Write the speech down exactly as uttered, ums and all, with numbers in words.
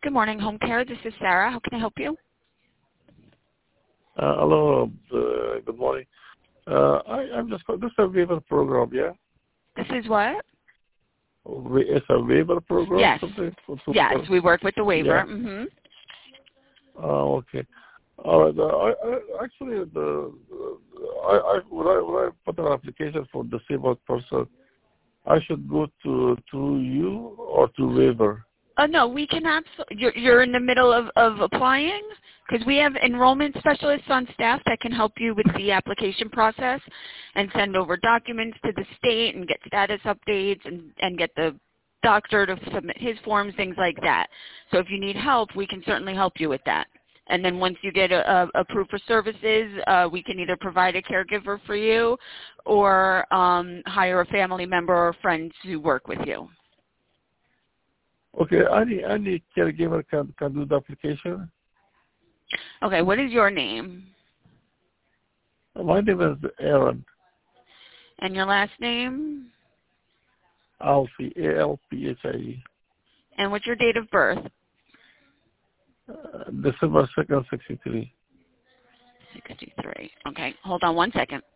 Good morning, home care. This is Sarah. How can I help you? Uh, hello. Uh, good morning. Uh, I, I'm just this is a waiver program, yeah. This is what? It's a waiver program. Yes. Something for, for, Yes, we work with the waiver. Yeah. Mm-hmm. Oh, okay. All right. Uh, I, I actually the I, I when I when I put an application for disabled person, I should go to to you or to waiver. Uh, no, we can absolutely. You're, you're in the middle of, of applying because we have enrollment specialists on staff that can help you with the application process and send over documents to the state and get status updates and, and get the doctor to submit his forms, things like that. So if you need help, we can certainly help you with that. And then once you get a, a, approved for services, uh, we can either provide a caregiver for you or um, hire a family member or friends to work with you. Okay. Any any caregiver can can do the application. Okay, what is your name? My name is Aaron. And your last name? Alfie, A L P H I E. And what's your date of birth? Uh, December second, sixty-three. sixty-three. Okay, hold on one second.